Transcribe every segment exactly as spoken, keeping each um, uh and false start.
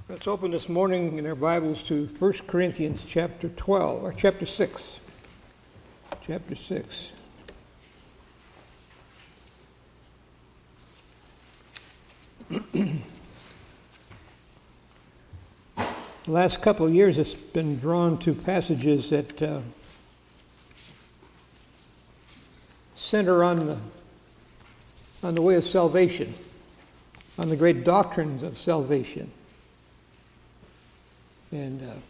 Let's open this morning in our Bibles to First Corinthians chapter twelve, or chapter six. Chapter six. The last couple of years it's been drawn to passages that uh, center on the, on the way of salvation, on the great doctrines of salvation. And uh,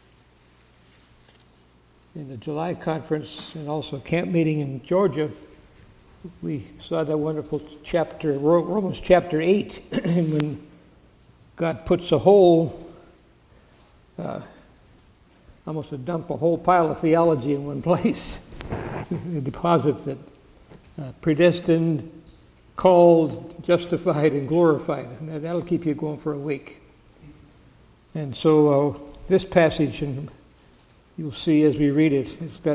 in the July conference and also camp meeting in Georgia, we saw that wonderful chapter, Romans chapter eight, when God puts a whole, uh, almost a dump, a whole pile of theology in one place. He deposits it, uh, predestined, called, justified, and glorified. And that'll keep you going for a week. And so uh, this passage, and you'll see as we read it, it's got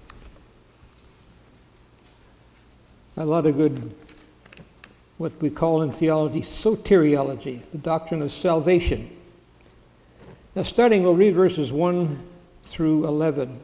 a lot of good, what we call in theology, soteriology, the doctrine of salvation. Now starting, we'll read verses one through eleven.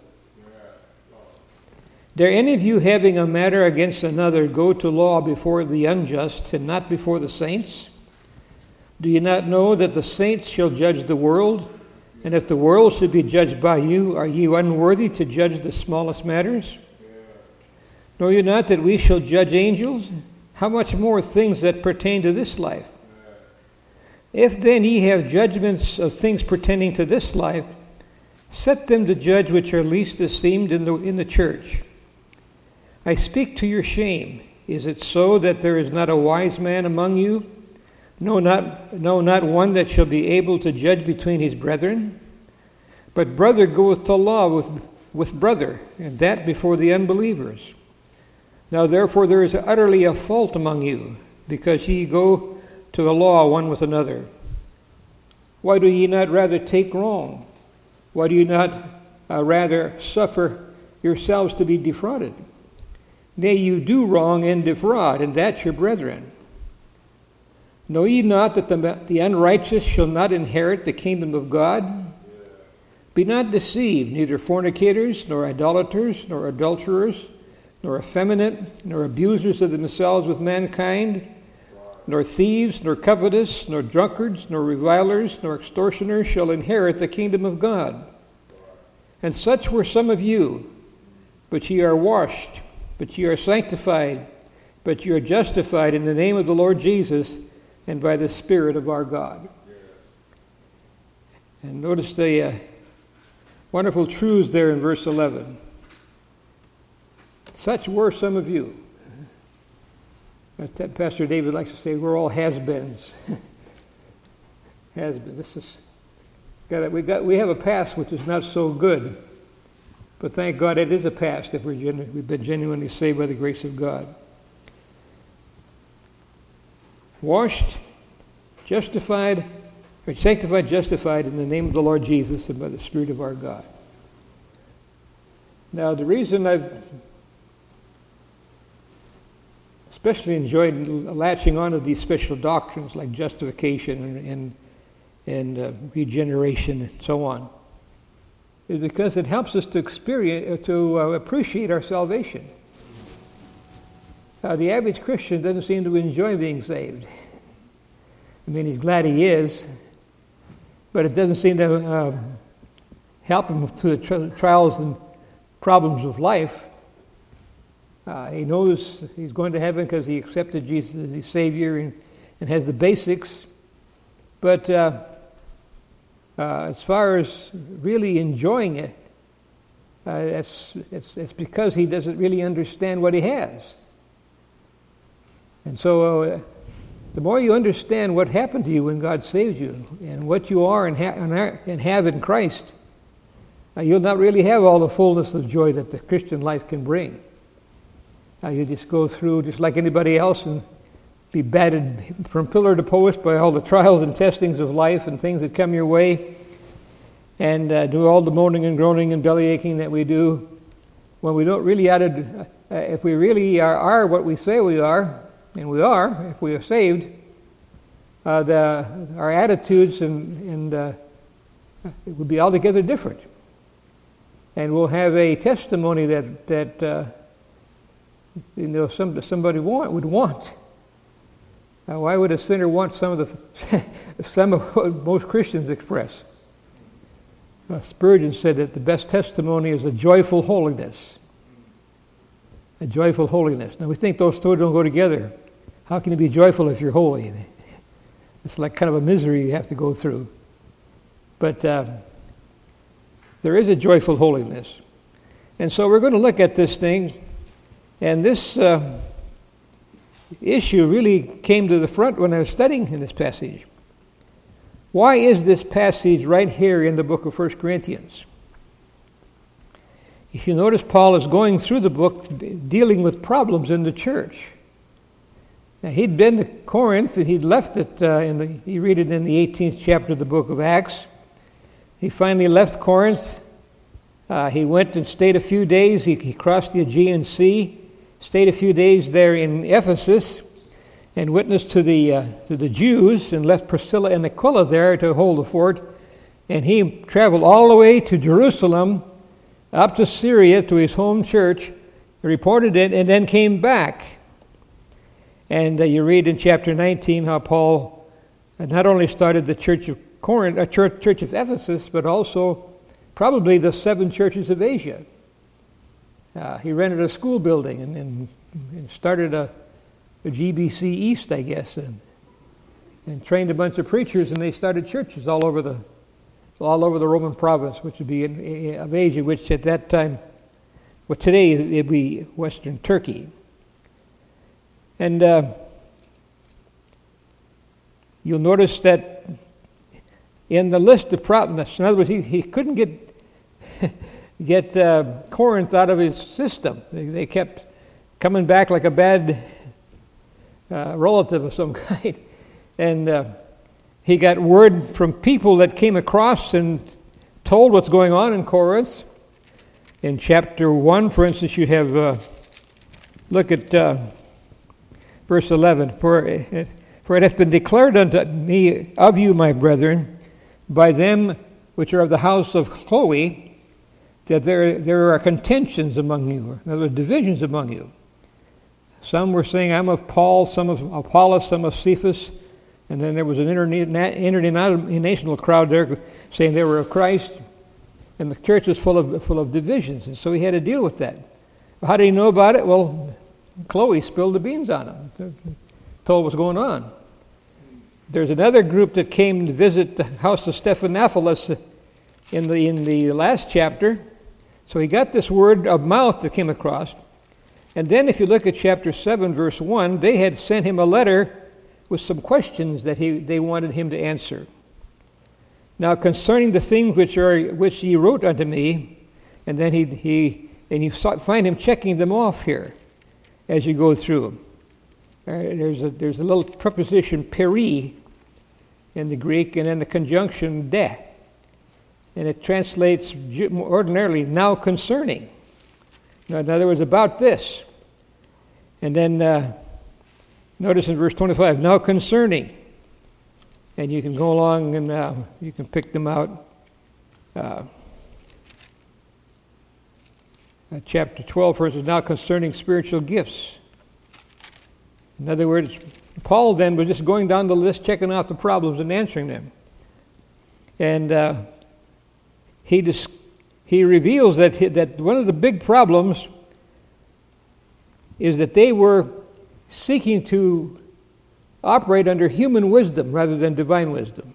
Dare any of you having a matter against another go to law before the unjust and not before the saints? Do you not know that the saints shall judge the world? And if the world should be judged by you, are you unworthy to judge the smallest matters? Know you not that we shall judge angels? How much more things that pertain to this life? If then ye have judgments of things pertaining to this life, set them to judge which are least esteemed in the, in the church. I speak to your shame. Is it so that there is not a wise man among you? No, not no, not one that shall be able to judge between his brethren. But brother goeth to law with, with brother, and that before the unbelievers. Now therefore there is utterly a fault among you, because ye go to the law one with another. Why do ye not rather take wrong? Why do you not uh, rather suffer yourselves to be defrauded? Nay, you do wrong and defraud, and that your brethren. Know ye not that the, the unrighteous shall not inherit the kingdom of God? Be not deceived, neither fornicators, nor idolaters, nor adulterers, nor effeminate, nor abusers of themselves with mankind, nor thieves, nor covetous, nor drunkards, nor revilers, nor extortioners shall inherit the kingdom of God. And such were some of you, but ye are washed, but ye are sanctified, but ye are justified in the name of the Lord Jesus, and by the Spirit of our God. And notice the uh, wonderful truths there in verse eleven. Such were some of you. Pastor David likes to say, we're all has-beens. Has-beens. This is, got we got we have a past which is not so good, but thank God it is a past if we're genu- we've been genuinely saved by the grace of God. Washed, justified, or sanctified, justified in the name of the Lord Jesus and by the Spirit of our God. Now, the reason I've especially enjoyed latching on to these special doctrines like justification and and, and uh, regeneration and so on is because it helps us to experience, to uh, appreciate our salvation. Uh, the average Christian doesn't seem to enjoy being saved. I mean, he's glad he is, but it doesn't seem to uh, help him through the tri- trials and problems of life. Uh, he knows he's going to heaven because he accepted Jesus as his Savior and, and has the basics. But uh, uh, as far as really enjoying it, uh, it's, it's, it's because he doesn't really understand what he has. And so uh, the more you understand what happened to you when God saved you and what you are and, ha- and have in Christ, uh, you'll not really have all the fullness of joy that the Christian life can bring. Uh, you just go through just like anybody else and be battered from pillar to post by all the trials and testings of life and things that come your way, and uh, do all the moaning and groaning and belly aching that we do when we don't really added, uh, if we really are, are what we say we are, and we are, if we are saved, uh, the, our attitudes and, and and uh, it would be altogether different. And we'll have a testimony that that uh, you know some, somebody want, would want. Now, why would a sinner want some of the some of what most Christians express? Uh, Spurgeon said that the best testimony is a joyful holiness. A joyful holiness. Now we think those two don't go together. How can you be joyful if you're holy? It's like kind of a misery you have to go through. But uh, there is a joyful holiness. And so we're going to look at this thing. And this uh, issue really came to the front when I was studying in this passage. Why is this passage right here in the book of First Corinthians? If you notice, Paul is going through the book dealing with problems in the church. Now, he'd been to Corinth, and he'd left it, uh, in the, you read it in the eighteenth chapter of the book of Acts. He finally left Corinth. Uh, he went and stayed a few days. He, he crossed the Aegean Sea, stayed a few days there in Ephesus, and witnessed to the, uh, to the Jews, and left Priscilla and Aquila there to hold the fort. And he traveled all the way to Jerusalem, up to Syria, to his home church, reported it, and then came back. And uh, you read in chapter nineteen how Paul not only started the church of Corinth, a church, church of Ephesus, but also probably the seven churches of Asia. Uh, he rented a school building and, and, and started a, a G B C East, I guess, and, and trained a bunch of preachers, and they started churches all over the all over the Roman province, which would be in, in, of Asia, which at that time, well, today it would be Western Turkey. And uh, you'll notice that in the list of problems, in other words, he, he couldn't get get uh, Corinth out of his system. They, they kept coming back like a bad uh, relative of some kind. And uh, he got word from people that came across and told what's going on in Corinth. In chapter one, for instance, you have, uh, look at uh, verse eleven. For it, for it hath been declared unto me of you, my brethren, by them which are of the house of Chloe, that there, there are contentions among you, in other words, divisions among you. Some were saying, I'm of Paul, some of Apollos, some of Cephas. And then there was an international crowd there saying they were of Christ. And the church was full of full of divisions. And so he had to deal with that. How did he know about it? Well, Chloe spilled the beans on him, told what's going on. There's another group that came to visit the house of Stephanopoulos in the in the last chapter. So he got this word of mouth that came across. And then if you look at chapter seven, verse one, they had sent him a letter with some questions that he they wanted him to answer. Now concerning the things which are which he wrote unto me, and then he he and you find him checking them off here as you go through. Uh, there's a there's a little preposition peri in the Greek, and then the conjunction de, and it translates ordinarily now concerning. Now, in other words, about this, and then. Uh, Notice in verse twenty-five, now concerning, and you can go along and uh, you can pick them out. Uh, uh, chapter twelve, verses now concerning spiritual gifts. In other words, Paul then was just going down the list, checking out the problems and answering them. And uh, he dis- he reveals that he, that one of the big problems is that they were seeking to operate under human wisdom rather than divine wisdom.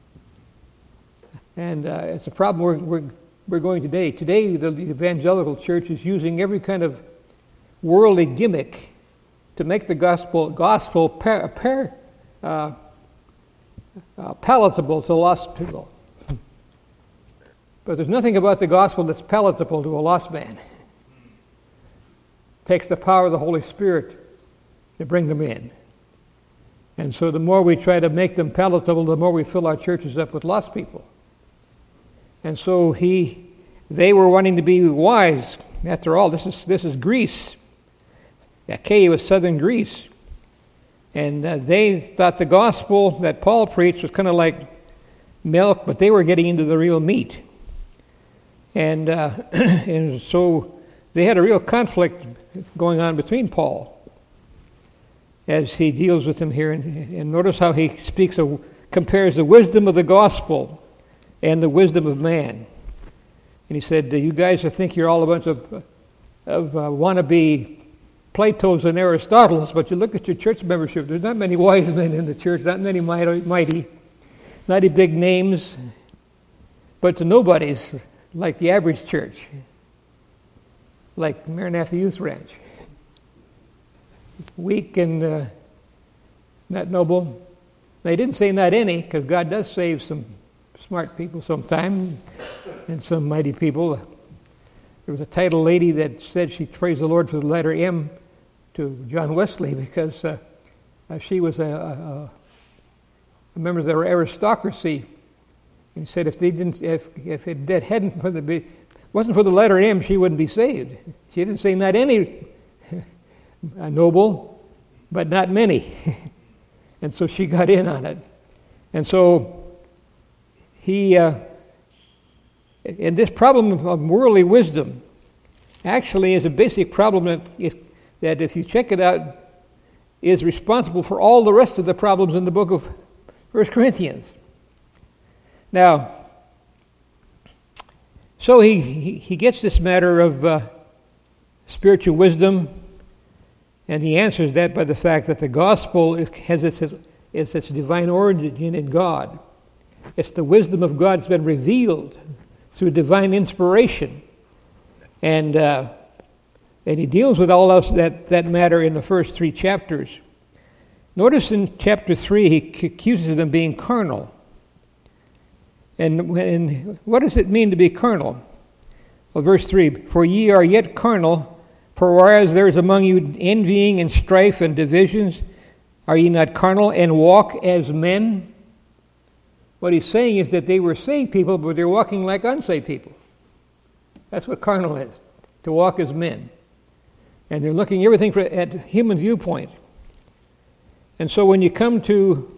And uh, it's a problem we're, we're, we're going today. Today, the evangelical church is using every kind of worldly gimmick to make the gospel gospel par, par, uh, uh, palatable to lost people. But there's nothing about the gospel that's palatable to a lost man. It takes the power of the Holy Spirit to bring them in. And so the more we try to make them palatable, the more we fill our churches up with lost people. And so he, they were wanting to be wise. After all, this is this is Greece. Achaia was southern Greece. And uh, they thought the gospel that Paul preached was kind of like milk, but they were getting into the real meat. And, uh, and so they had a real conflict going on between Paul as he deals with them here. And, and notice how he speaks of, compares the wisdom of the gospel and the wisdom of man. And he said, you guys think you're all a bunch of, of uh, wannabe Platos and Aristotles, but you look at your church membership, there's not many wise men in the church, not many mighty, mighty, not any big names, but to nobodies like the average church, like Maranatha Youth Ranch. Weak and uh, not noble. They didn't say not any, because God does save some smart people sometime and some mighty people. There was a title lady that said she praised the Lord for the letter M to John Wesley because uh, uh, she was a, a, a member of the aristocracy. And said if they didn't, if if it that hadn't for the wasn't for the letter M, she wouldn't be saved. She didn't say not any noble, but not many, and so she got in on it. And so he, uh, and this problem of worldly wisdom, actually is a basic problem that is, that if you check it out, is responsible for all the rest of the problems in the book of First Corinthians. Now, so he, he, he gets this matter of uh, spiritual wisdom, and he answers that by the fact that the gospel is, has its, is its divine origin in God. It's the wisdom of God that's been revealed through divine inspiration. And uh, and he deals with all of that, that matter in the first three chapters. Notice in chapter three, he accuses them of being carnal. And, and what does it mean to be carnal? Well, verse three, for ye are yet carnal, for whereas there is among you envying and strife and divisions, are ye not carnal and walk as men? What he's saying is that they were saved people, but they're walking like unsaved people. That's what carnal is, to walk as men. And they're looking everything for, at human viewpoint. And so when you come to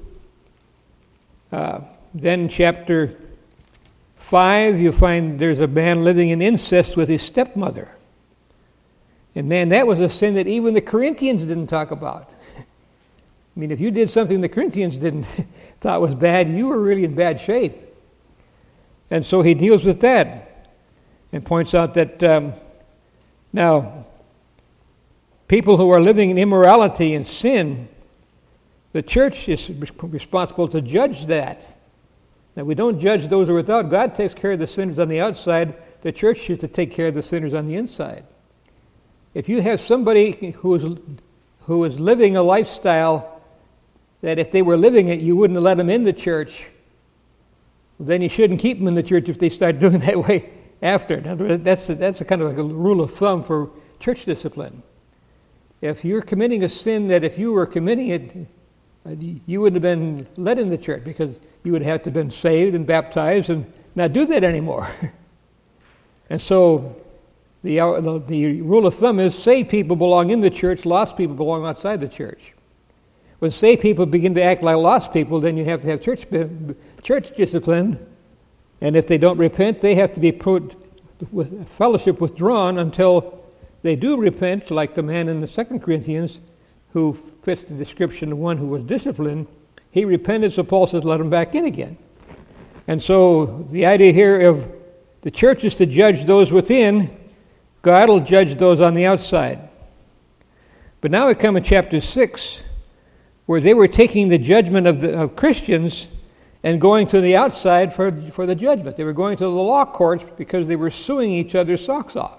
uh, then chapter five, you find there's a man living in incest with his stepmother. And man, that was a sin that even the Corinthians didn't talk about. I mean, if you did something the Corinthians didn't thought was bad, you were really in bad shape. And so he deals with that and points out that um, now, people who are living in immorality and sin, the church is responsible to judge that. Now, we don't judge those who are without. God takes care of the sinners on the outside. The church is to take care of the sinners on the inside. If you have somebody who is, who is living a lifestyle that if they were living it, you wouldn't have let them in the church, then you shouldn't keep them in the church if they start doing that way after. In other words, that's a, that's a kind of like a rule of thumb for church discipline. If you're committing a sin that if you were committing it, you wouldn't have been let in the church because you would have to have been saved and baptized and not do that anymore. And so the, the the rule of thumb is saved people belong in the church, lost people belong outside the church. When saved people begin to act like lost people, then you have to have church church discipline, and if they don't repent, they have to be put with fellowship withdrawn until they do repent, like the man in the Second Corinthians who fits the description of one who was disciplined. He repented, so Paul says, let him back in again. And so the idea here of the church is to judge those within, God will judge those on the outside. But now we come in chapter six, where they were taking the judgment of, the, of Christians and going to the outside for, for the judgment. They were going to the law courts because they were suing each other's socks off.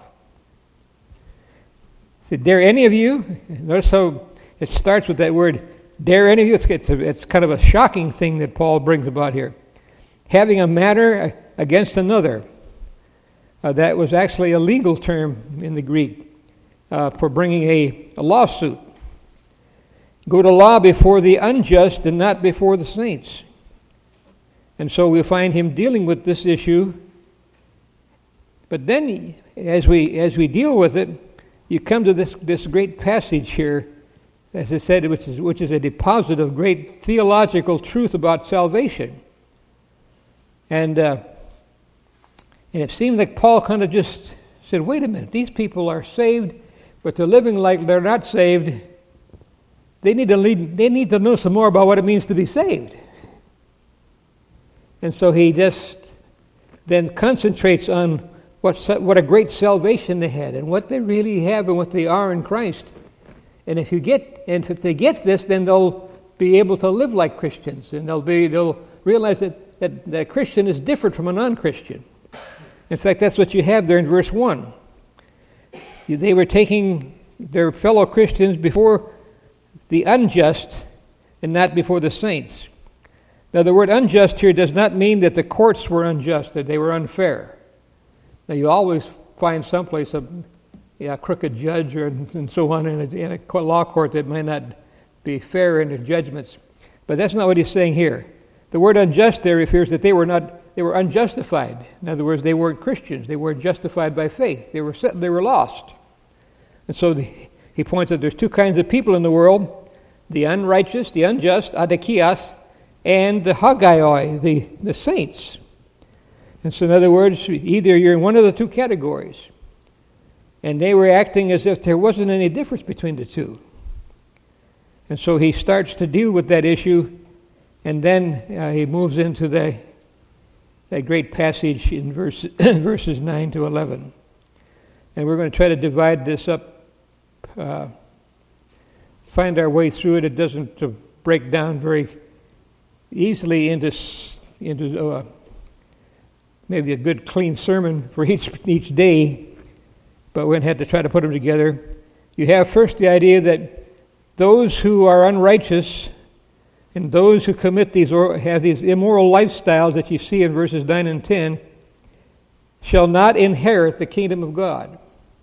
Said, dare any of you? Notice how it starts with that word, dare any of you. It's, it's, a, it's kind of a shocking thing that Paul brings about here. Having a matter against another. Uh, that was actually a legal term in the Greek uh, for bringing a, a lawsuit. Go to law before the unjust and not before the saints. And so we find him dealing with this issue. But then as we as we deal with it, you come to this, this great passage here, as I said, which is which is a deposit of great theological truth about salvation. And, uh, and it seemed like Paul kind of just said, wait a minute, these people are saved, but they're living like they're not saved. They need to lead, they need to know some more about what it means to be saved. And so he just then concentrates on what, what a great salvation they had and what they really have and what they are in Christ. And if you get, and if they get this, then they'll be able to live like Christians, and they'll be, they'll realize that, that, that a Christian is different from a non-Christian. In fact, that's what you have there in verse one. They were taking their fellow Christians before the unjust and not before the saints. Now, the word unjust here does not mean that the courts were unjust, that they were unfair. Now, you always find someplace a, a crooked judge or and so on in a, in a law court that might not be fair in their judgments. But that's not what he's saying here. The word unjust there refers that they were not they were unjustified. In other words, they weren't Christians. They weren't justified by faith. They were they were lost. And so the, he points out there's two kinds of people in the world: the unrighteous, the unjust, adakias, and the hagaioi, the, the saints. And so in other words, either you're in one of the two categories. And they were acting as if there wasn't any difference between the two. And so he starts to deal with that issue, and then uh, he moves into the, that great passage in verse, verses nine to eleven. And we're going to try to divide this up, uh, find our way through it. It doesn't uh, break down very easily into, into uh, maybe a good clean sermon for each, each day, but we're going to have to try to put them together. You have first the idea that those who are unrighteous and those who commit these or have these immoral lifestyles that you see in verses nine and ten shall not inherit the kingdom of God,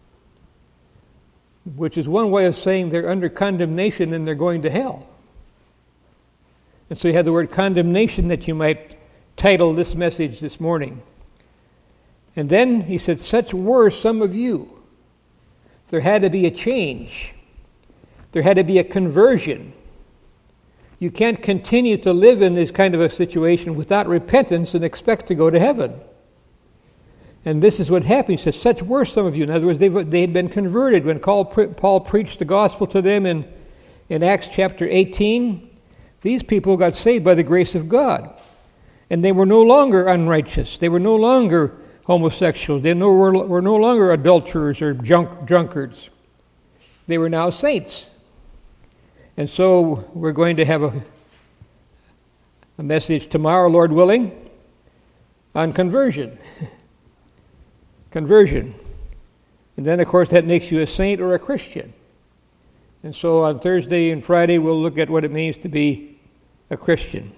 which is one way of saying they're under condemnation and they're going to hell. And so you have the word condemnation that you might title this message this morning. And then he said, such were some of you. There had to be a change. There had to be a conversion. You can't continue to live in this kind of a situation without repentance and expect to go to heaven. And this is what happened. He says, such were some of you. In other words, they they had been converted. When Paul, Paul preached the gospel to them in, in Acts chapter eighteen, these people got saved by the grace of God. And they were no longer unrighteous. They were no longer homosexuals. They no, were, were no longer adulterers or junk, drunkards. They were now saints. And so we're going to have a, a message tomorrow, Lord willing, on conversion. Conversion. And then, of course, that makes you a saint or a Christian. And so on Thursday and Friday, we'll look at what it means to be a Christian.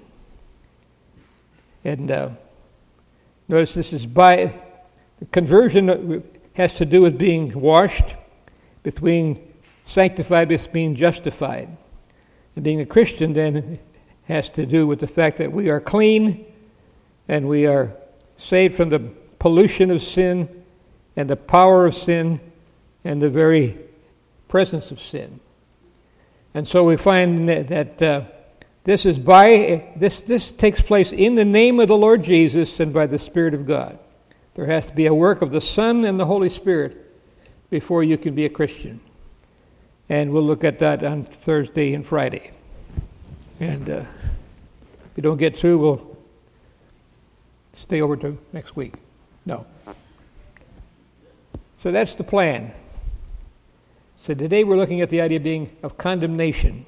And uh, notice this is by... Conversion has to do with being washed, with being sanctified, with being justified. And being a Christian then has to do with the fact that we are clean and we are saved from the pollution of sin and the power of sin and the very presence of sin. And so we find that, that uh, this is by this this takes place in the name of the Lord Jesus and by the Spirit of God. There has to be a work of the Son and the Holy Spirit before you can be a Christian. And we'll look at that on Thursday and Friday. And uh, if we don't get through, we'll stay over to next week. No. So that's the plan. So today we're looking at the idea of being of condemnation.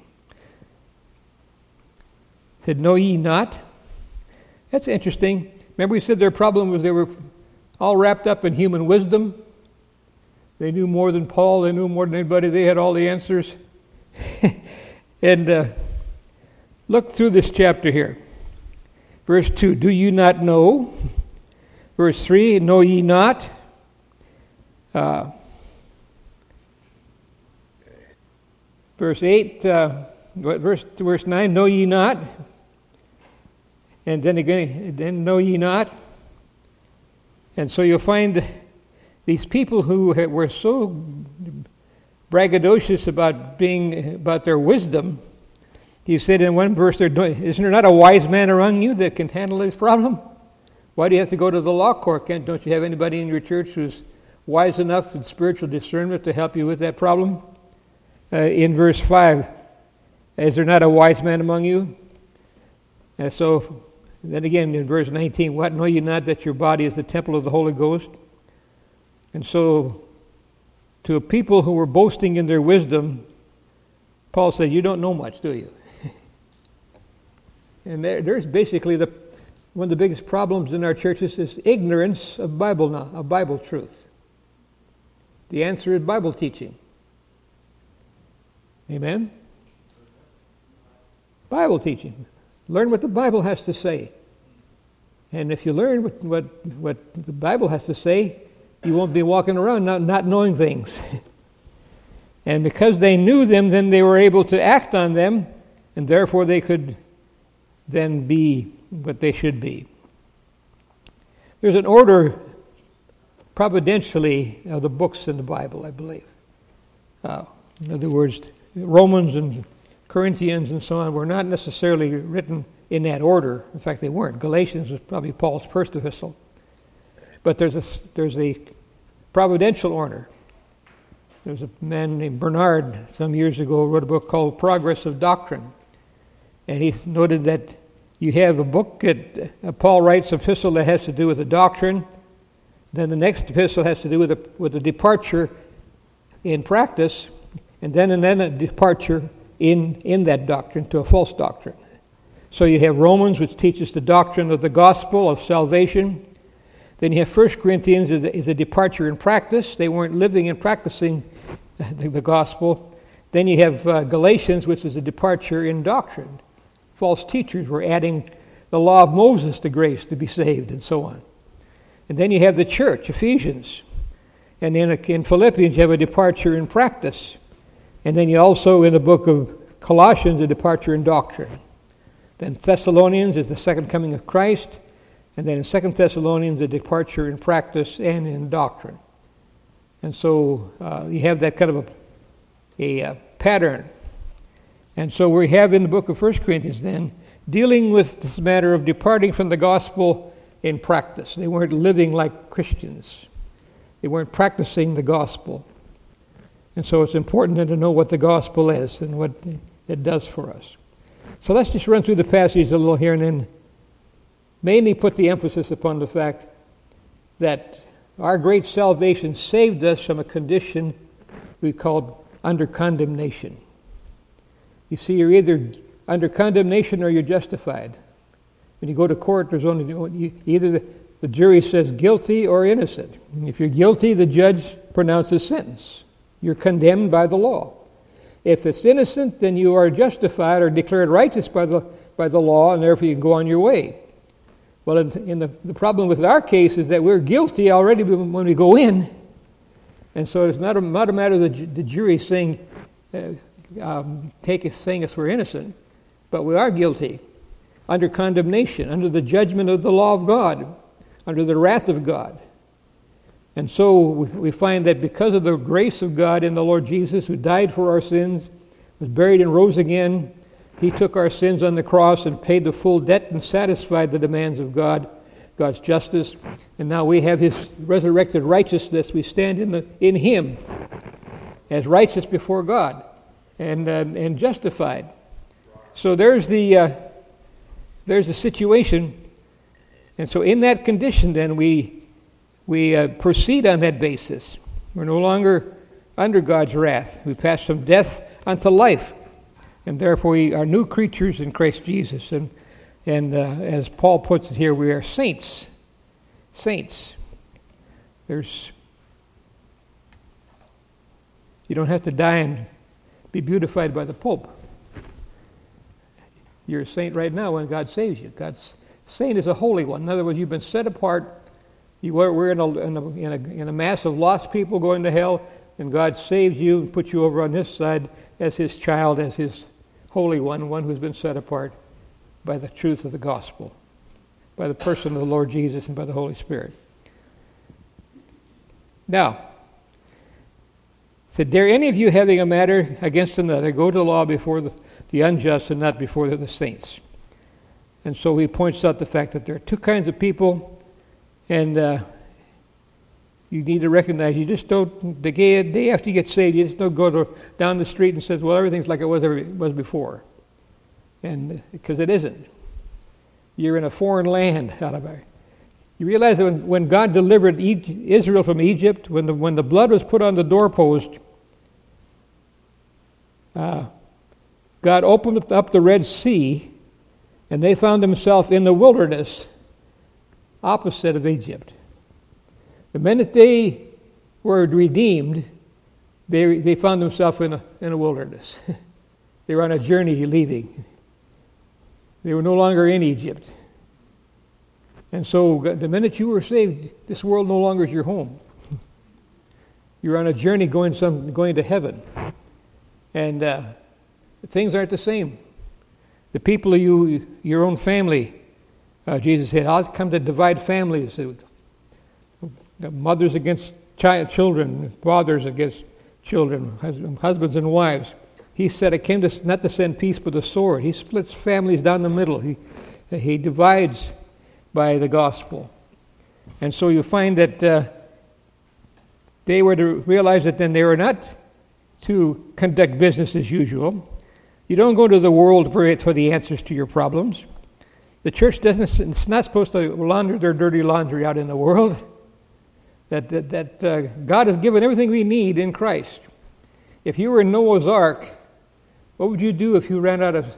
Said, know ye not? That's interesting. Remember we said their problem was they were all wrapped up in human wisdom. They knew more than Paul. They knew more than anybody. They had all the answers. And uh, look through this chapter here. Verse two, do you not know? Verse three, know ye not? Uh, verse eight, uh, verse, verse nine, know ye not? And then again, then know ye not? And so you'll find these people who were so braggadocious about being about their wisdom. He said in one verse, "Isn't there not a wise man among you that can handle this problem?" Why do you have to go to the law court? Can't, don't you have anybody in your church who's wise enough with spiritual discernment to help you with that problem? Uh, in verse five, is there not a wise man among you? And so, then again in verse nineteen, what, know ye not that your body is the temple of the Holy Ghost? And so, to a people who were boasting in their wisdom, Paul said, you don't know much, do you? And there, there's basically the one of the biggest problems in our churches is ignorance of Bible of Bible truth. The answer is Bible teaching. Amen? Bible teaching. Learn what the Bible has to say. And if you learn what, what, what the Bible has to say, you won't be walking around not, not knowing things. And because they knew them, then they were able to act on them, and therefore they could then be what they should be. There's an order, providentially, of the books in the Bible, I believe. Uh, in other words, Romans and Corinthians and so on were not necessarily written in that order. In fact, they weren't. Galatians was probably Paul's first epistle. But there's a there's a providential order. There's a man named Bernard some years ago wrote a book called Progress of Doctrine. And he noted that you have a book that uh, Paul writes an epistle that has to do with the doctrine. Then the next epistle has to do with a, with a departure in practice. And then and then a departure in, in that doctrine to a false doctrine. So you have Romans, which teaches the doctrine of the gospel of salvation. Then you have First Corinthians is a departure in practice. They weren't living and practicing the, the gospel. Then you have uh, Galatians, which is a departure in doctrine. False teachers were adding the law of Moses to grace to be saved and so on. And then you have the church, Ephesians. And in, in Philippians you have a departure in practice. And then you also, in the book of Colossians, a departure in doctrine. Then Thessalonians is the second coming of Christ. And then in Second Thessalonians, a departure in practice and in doctrine. And so uh, you have that kind of a, a, a pattern. And so we have in the book of First Corinthians then, dealing with this matter of departing from the gospel in practice. They weren't living like Christians. They weren't practicing the gospel. And so it's important then to know what the gospel is and what it does for us. So let's just run through the passage a little here and then mainly put the emphasis upon the fact that our great salvation saved us from a condition we called under condemnation. You see, you're either under condemnation or you're justified. When you go to court, there's only either the, the jury says guilty or innocent. And if you're guilty, the judge pronounces sentence. You're condemned by the law. If it's innocent, then you are justified or declared righteous by the by the law, and therefore you can go on your way. Well, in, in the, the problem with our case is that we're guilty already when we go in. And so it's not a, not a matter of the, the jury saying, uh, um, take us, saying us we're innocent, but we are guilty under condemnation, under the judgment of the law of God, under the wrath of God. And so we, we find that because of the grace of God in the Lord Jesus, who died for our sins, was buried and rose again, He took our sins on the cross and paid the full debt and satisfied the demands of God, God's justice. And now we have His resurrected righteousness. We stand in the in Him as righteous before God and uh, and justified. So there's the uh, there's the situation. And so in that condition, then we we uh, proceed on that basis. We're no longer under God's wrath. We pass from death unto life. And therefore we are new creatures in Christ Jesus. And and uh, as Paul puts it here, we are saints. Saints. There's you don't have to die and be beautified by the Pope. You're a saint right now when God saves you. God's saint is a holy one. In other words, you've been set apart. You were we're in a, in a in a in a mass of lost people going to hell, and God saved you and put you over on this side as His child, as His Holy One, one who's been set apart by the truth of the gospel, by the person of the Lord Jesus and by the Holy Spirit. Now, said, dare any of you having a matter against another go to law before the, the unjust and not before the saints? And so he points out the fact that there are two kinds of people. And uh, you need to recognize you just don't, the day, day after you get saved, you just don't go to, down the street and say, well, everything's like it was, every, was before. And because it isn't. You're in a foreign land out of it. You realize that when, when God delivered e- Israel from Egypt, when the, when the blood was put on the doorpost, uh, God opened up the Red Sea, and they found themselves in the wilderness opposite of Egypt. The minute they were redeemed, they, they found themselves in a, in a wilderness. They were on a journey leaving. They were no longer in Egypt. And so the minute you were saved, this world no longer is your home. You're on a journey going some going to heaven. And uh, things aren't the same. The people of you, your own family, uh, Jesus said, I'll come to divide families. Mothers against child, children, fathers against children, husbands and wives. He said, I came to, not to send peace but a sword. He splits families down the middle. He, he divides by the gospel. And so you find that uh, they were to realize that then they were not to conduct business as usual. You don't go to the world for, for the answers to your problems. The church doesn't, it's not supposed to launder their dirty laundry out in the world. That, that, that uh, God has given everything we need in Christ. If you were in Noah's Ark, what would you do if you ran out of,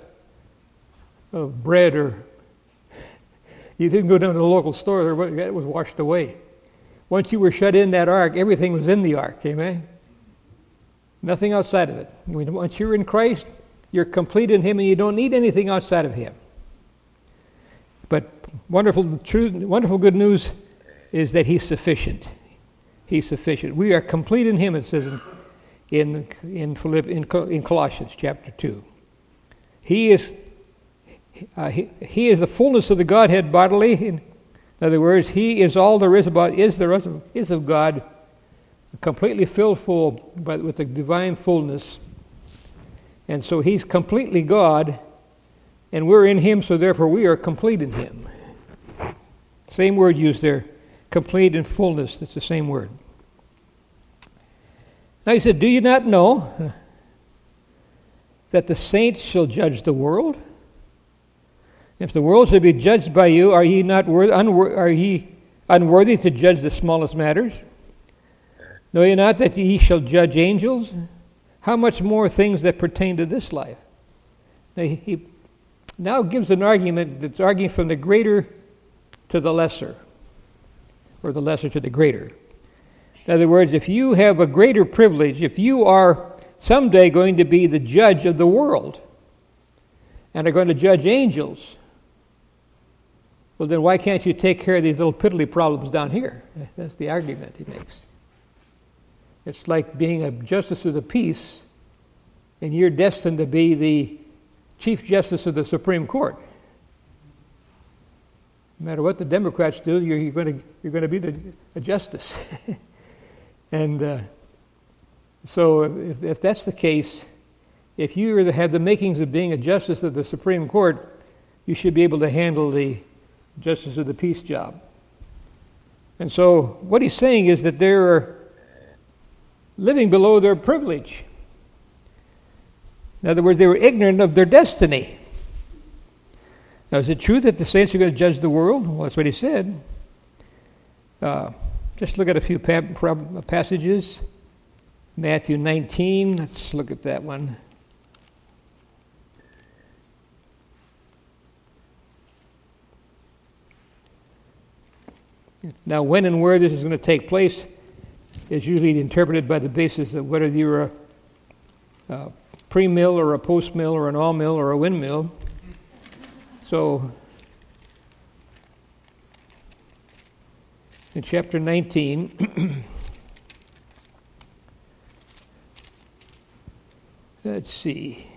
of bread, or you didn't go down to the local store, it was washed away. Once you were shut in that ark, everything was in the ark, amen? Nothing outside of it. Once you're in Christ, you're complete in Him and you don't need anything outside of Him. But wonderful, true, wonderful good news is that He's sufficient. He's sufficient. We are complete in Him, it says in in in, Philipp, in, in Colossians chapter two. He is uh, he, he is the fullness of the Godhead bodily. In other words, He is all there is about is there is of God, completely filled full but with the divine fullness. And so He's completely God, and we're in Him, so therefore we are complete in Him. Same word used there. Complete in fullness, that's the same word. Now he said, do you not know that the saints shall judge the world? If the world shall be judged by you, are ye not worth, unwor- are ye unworthy to judge the smallest matters? Know ye not that ye shall judge angels? How much more things that pertain to this life? Now he, he now gives an argument that's arguing from the greater to the lesser, or the lesser to the greater. In other words, if you have a greater privilege, if you are someday going to be the judge of the world and are going to judge angels, well then why can't you take care of these little piddly problems down here? That's the argument he makes. It's like being a justice of the peace and you're destined to be the Chief Justice of the Supreme Court. No matter what the Democrats do, you're, you're going to you're going to be the, the justice. And uh, so if, if that's the case, if you have the makings of being a justice of the Supreme Court, you should be able to handle the justice of the peace job. And so what he's saying is that they're living below their privilege. In other words, they were ignorant of their destiny. Now, is it true that the saints are going to judge the world? Well, that's what he said. Uh, just look at a few pa- passages. Matthew nineteen, let's look at that one. Now, when and where this is going to take place is usually interpreted by the basis of whether you're a, a pre-mill or a post-mill or an all-mill or a windmill. So, in chapter nineteen, let's see.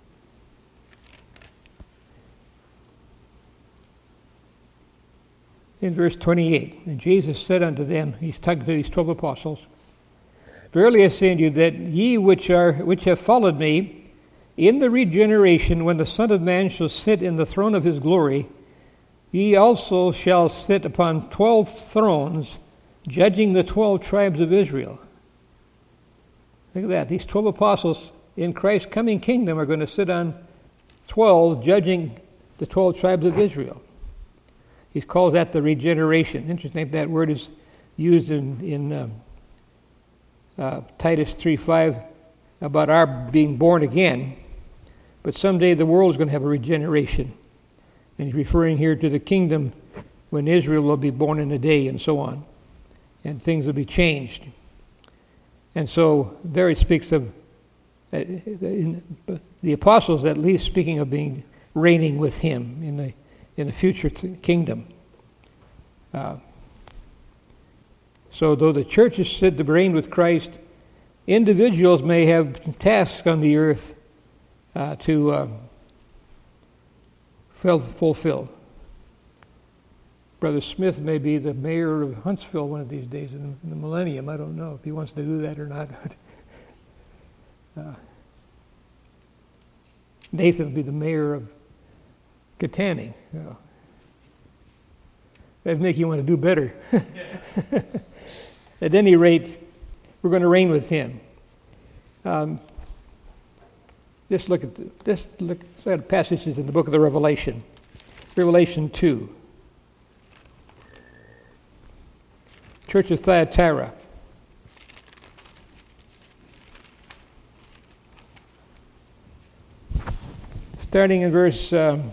In verse twenty-eight, and Jesus said unto them, he's talking to these twelve apostles, verily I say unto you that ye which are which have followed me, in the regeneration when the Son of Man shall sit in the throne of his glory, Ye also shall sit upon twelve thrones, judging the twelve tribes of Israel. Look at that. These twelve apostles in Christ's coming kingdom are going to sit on twelve, judging the twelve tribes of Israel. He calls that the regeneration. Interesting that word is used in, in um, uh, Titus three five about our being born again. But someday the world is going to have a regeneration. And he's referring here to the kingdom when Israel will be born in a day and so on. And things will be changed. And so there it speaks of, uh, in, uh, the apostles at least speaking of being reigning with him in the in the future t- kingdom. Uh, so though the church is said to reign with Christ, individuals may have tasks on the earth uh, to uh, fulfill. Brother Smith may be the mayor of Huntsville one of these days in the millennium. I don't know if he wants to do that or not. uh, Nathan will be the mayor of Katanning. You know. That'd make you want to do better. At any rate, we're going to reign with him. Um, just look at the, just look at passages in the book of the Revelation. Revelation two. Church of Thyatira. Starting in verse um,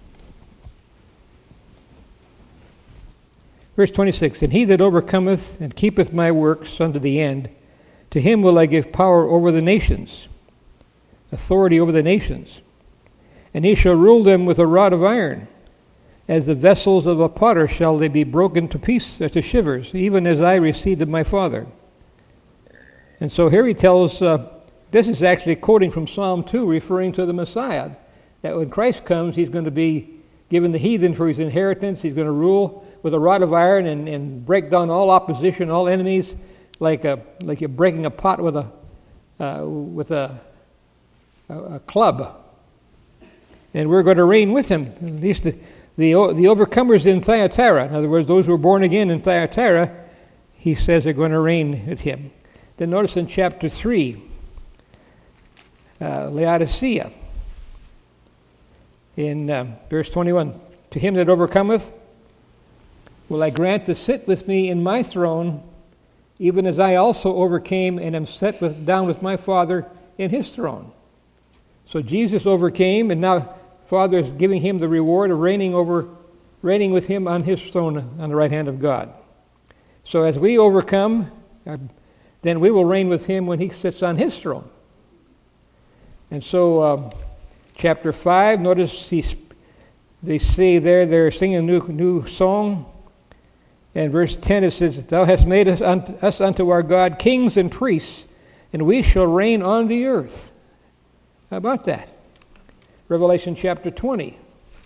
verse twenty-six, and he that overcometh and keepeth my works unto the end, to him will I give power over the nations, authority over the nations, and he shall rule them with a rod of iron. As the vessels of a potter shall they be broken to pieces, uh, to shivers, even as I received of my Father. And so here he tells, uh, this is actually quoting from Psalm two, referring to the Messiah, that when Christ comes, he's going to be given the heathen for his inheritance. He's going to rule with a rod of iron and, and break down all opposition, all enemies, like a, like you're breaking a pot with a uh, with a, a, a club. And we're going to reign with him. At least the, the the overcomers in Thyatira, in other words, those who were born again in Thyatira, he says are going to reign with him. Then notice in chapter three, uh, Laodicea, in uh, verse twenty-one, to him that overcometh will I grant to sit with me in my throne, even as I also overcame and am set with, down with my Father in his throne. So Jesus overcame, and now Father is giving him the reward of reigning over, reigning with him on his throne on the right hand of God. So as we overcome, uh, then we will reign with him when he sits on his throne. And so, uh, chapter five, notice he, they say there, they're singing a new, new song. And verse ten, it says, Thou hast made us unto, us unto our God kings and priests, and we shall reign on the earth. How about that? Revelation chapter twenty.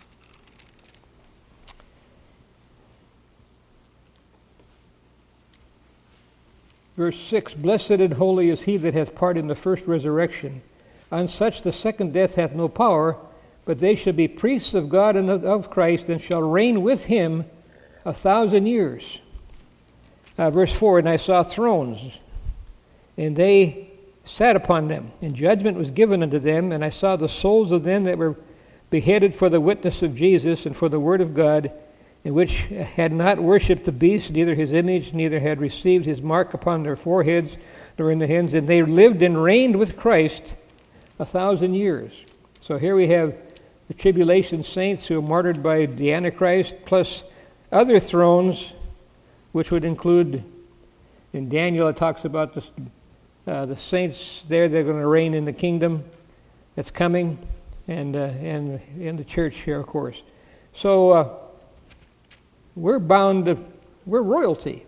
Verse six, Blessed and holy is he that hath part in the first resurrection. On such the second death hath no power, but they shall be priests of God and of Christ, and shall reign with him a thousand years. Uh, verse four, And I saw thrones, and they sat upon them, and judgment was given unto them, and I saw the souls of them that were beheaded for the witness of Jesus and for the word of God, in which had not worshipped the beast, neither his image, neither had received his mark upon their foreheads, nor in their hands, and they lived and reigned with Christ a thousand years. So here we have the tribulation saints who are martyred by the Antichrist, plus other thrones, which would include, in Daniel it talks about the, uh, the saints there, they're going to reign in the kingdom that's coming, and uh, and in the church here, of course. So uh, we're bound to, we're royalty.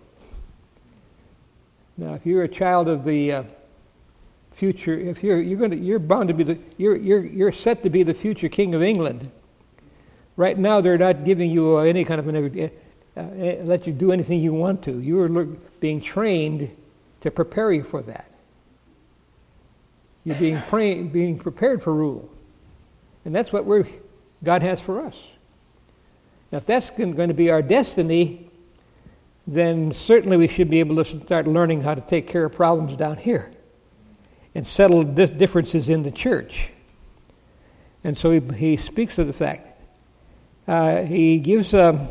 Now, if you're a child of the uh, future, if you're you're going to, you're bound to be the, you're you're you're set to be the future king of England. Right now, they're not giving you any kind of an, uh, let you do anything you want to. You are being trained to prepare you for that. You're being pray, being prepared for rule, and that's what we're God has for us. Now, if that's going to be our destiny, then certainly we should be able to start learning how to take care of problems down here and settle dis- differences in the church. And so he, he speaks of the fact. Uh, he gives, um,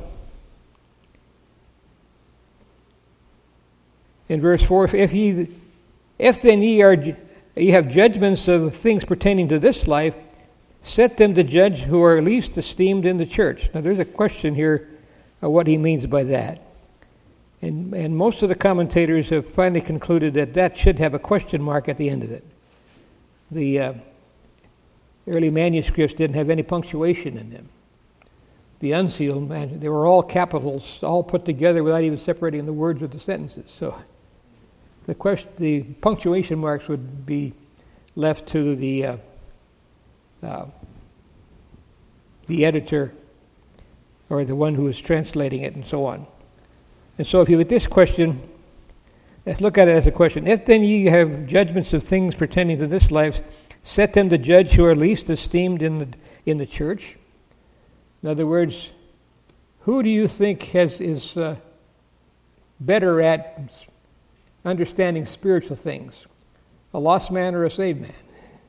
in verse four, if ye, if then ye are, ye have judgments of things pertaining to this life, set them to judge who are least esteemed in the church. Now there's a question here of what he means by that. And, and most of the commentators have finally concluded that that should have a question mark at the end of it. The uh, early manuscripts didn't have any punctuation in them. The unsealed, man, they were all capitals, all put together without even separating the words of the sentences. So the question, the punctuation marks would be left to the uh, uh, the editor or the one who is translating it, and so on. And so if you with this question, let's look at it as a question. If then ye have judgments of things pertaining to this life, set them to judge who are least esteemed in the in the church. In other words, who do you think has is uh, better at understanding spiritual things, a lost man or a saved man?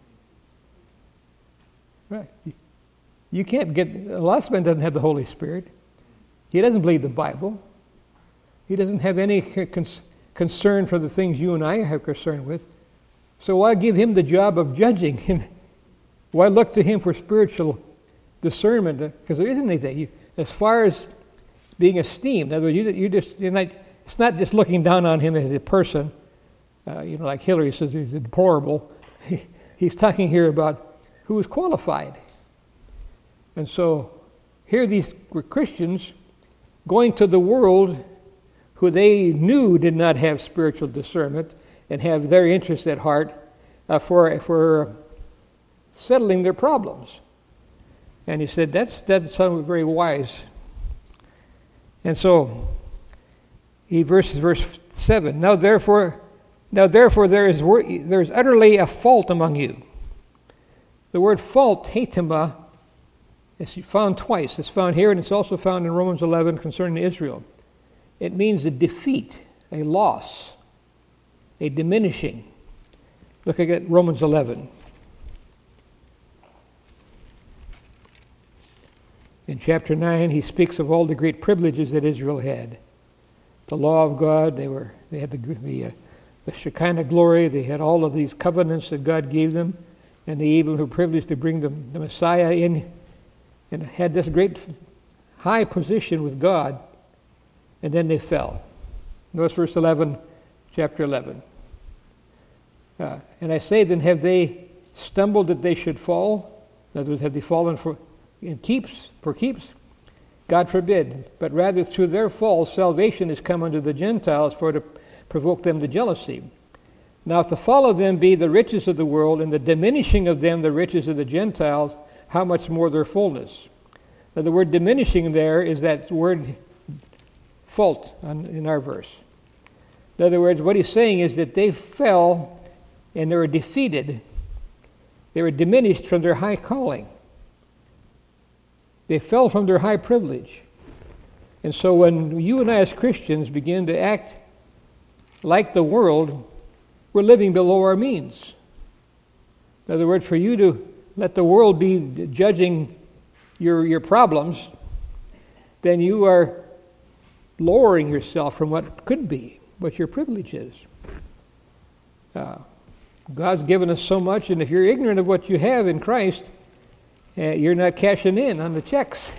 Right. You can't get, a lost man doesn't have the Holy Spirit. He doesn't believe the Bible. He doesn't have any con- concern for the things you and I have concern with. So why give him the job of judging him? Why look to him for spiritual discernment? Because there isn't anything. You, as far as being esteemed, in other words, you, you just, you're not, it's not just looking down on him as a person. Uh, you know, like Hillary says, he's deplorable. He, he's talking here about who is qualified. And so here these were Christians going to the world who they knew did not have spiritual discernment and have their interests at heart uh, for for settling their problems. And he said, that's that sounds very wise. And so he verses verse seven. Now therefore, now therefore there is there is utterly a fault among you. The word fault, hetema, is found twice. It's found here, and it's also found in Romans eleven concerning Israel. It means a defeat, a loss, a diminishing. Look at Romans eleven. In chapter nine, he speaks of all the great privileges that Israel had. The law of God, they were they had the the, uh, the Shekinah glory, they had all of these covenants that God gave them, and they even were privileged to bring the, the Messiah in, and had this great high position with God, and then they fell. Notice verse eleven, chapter eleven. Uh, and I say, then have they stumbled that they should fall? In other words, have they fallen for in keeps, for keeps? God forbid. But rather through their fall, salvation is come unto the Gentiles for to provoke them to jealousy. Now if the fall of them be the riches of the world, and the diminishing of them the riches of the Gentiles, how much more their fullness? Now the word diminishing there is that word fault in our verse. In other words, what he's saying is that they fell and they were defeated. They were diminished from their high calling. They fell from their high privilege. And so when you and I as Christians begin to act like the world, we're living below our means. In other words, for you to let the world be judging your, your problems, then you are lowering yourself from what could be, what your privilege is. Uh, God's given us so much, and if you're ignorant of what you have in Christ, uh, you're not cashing in on the checks.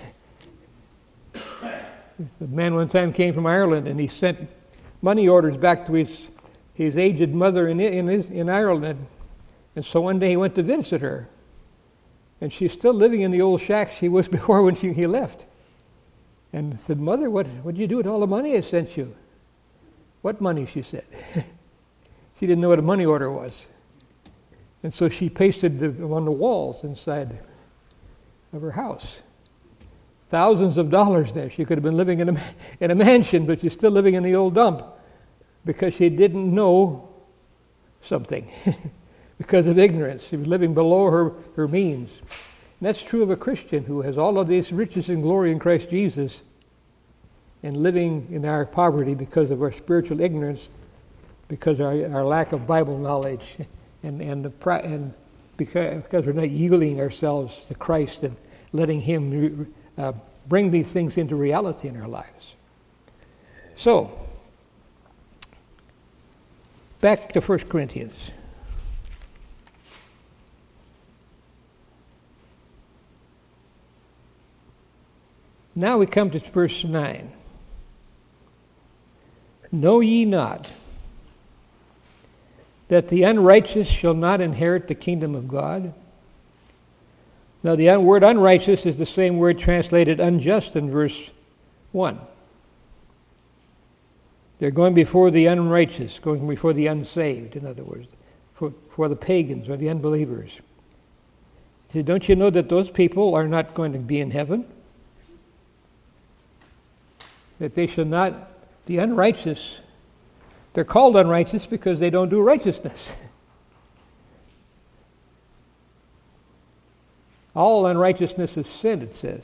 The man one time came from Ireland, and he sent money orders back to his his aged mother in in, his, in Ireland. And so one day he went to visit her, and she's still living in the old shack she was before when she, he left. And said, "Mother, what what did you do with all the money I sent you?" "What money?" she said. She didn't know what a money order was. And so she pasted the, on the walls inside of her house. Thousands of dollars there. She could have been living in a, in a mansion, but she's still living in the old dump because she didn't know something because of ignorance. She was living below her, her means. And that's true of a Christian who has all of these riches and glory in Christ Jesus and living in our poverty because of our spiritual ignorance, because of our, our lack of Bible knowledge, and and, the, and because, because we're not yielding ourselves to Christ and letting Him uh, bring these things into reality in our lives. So, back to First Corinthians. Now we come to verse nine. Know ye not that the unrighteous shall not inherit the kingdom of God? Now the word unrighteous is the same word translated unjust in verse one. They're going before the unrighteous, going before the unsaved, in other words, for, for the pagans or the unbelievers. He said, don't you know that those people are not going to be in heaven? That they shall not, the unrighteous, they're called unrighteous because they don't do righteousness. All unrighteousness is sin, it says.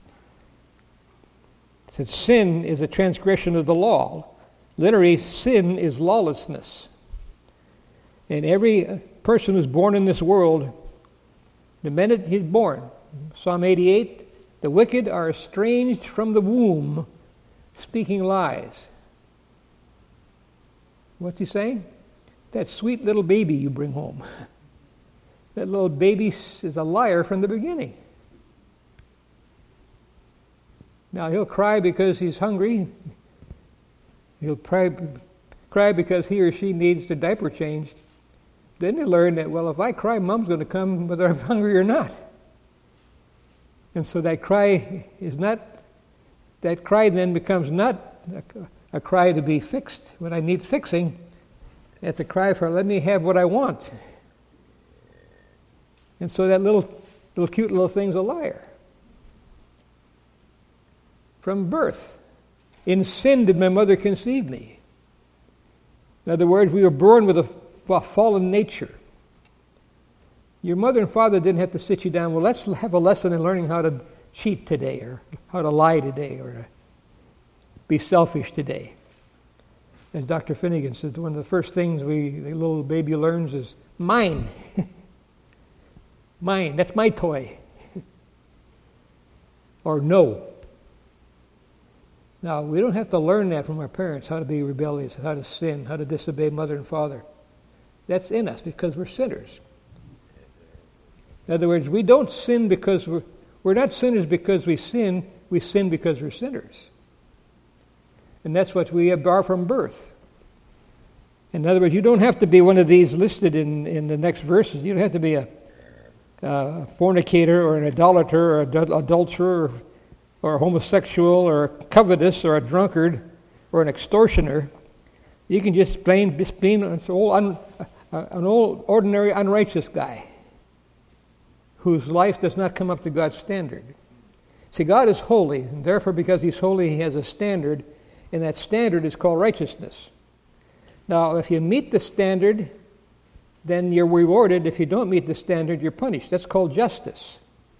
It says sin is a transgression of the law. Literally, sin is lawlessness. And every person who's born in this world, the minute he's born, Psalm eighty-eight, the wicked are estranged from the womb, speaking lies. What's he saying? That sweet little baby you bring home. That little baby is a liar from the beginning. Now he'll cry because he's hungry. He'll cry, cry because he or she needs the diaper changed. Then they learn that, well, if I cry, Mom's going to come whether I'm hungry or not. And so that cry is not, that cry then becomes not a, a cry to be fixed when I need fixing. It's a cry for, let me have what I want. And so that little, little cute little thing's a liar. From birth. In sin did my mother conceive me. In other words, we were born with a, a fallen nature. Your mother and father didn't have to sit you down, well, let's have a lesson in learning how to cheat today, or how to lie today, or to be selfish today. As Doctor Finnegan says, one of the first things we the little baby learns is mine. Mine, that's my toy. Or no. Now, we don't have to learn that from our parents, how to be rebellious, how to sin, how to disobey mother and father. That's in us because we're sinners. In other words, we don't sin because we're, we're not sinners because we sin, we sin because we're sinners. And that's what we are from birth. In other words, you don't have to be one of these listed in, in the next verses. You don't have to be a, a fornicator or an idolater or an adulterer or or a homosexual, or a covetous, or a drunkard, or an extortioner. You can just plain, just plain an old, un, an old, ordinary, unrighteous guy whose life does not come up to God's standard. See, God is holy, and therefore, because He's holy, He has a standard, and that standard is called righteousness. Now, if you meet the standard, then you're rewarded. If you don't meet the standard, you're punished. That's called justice.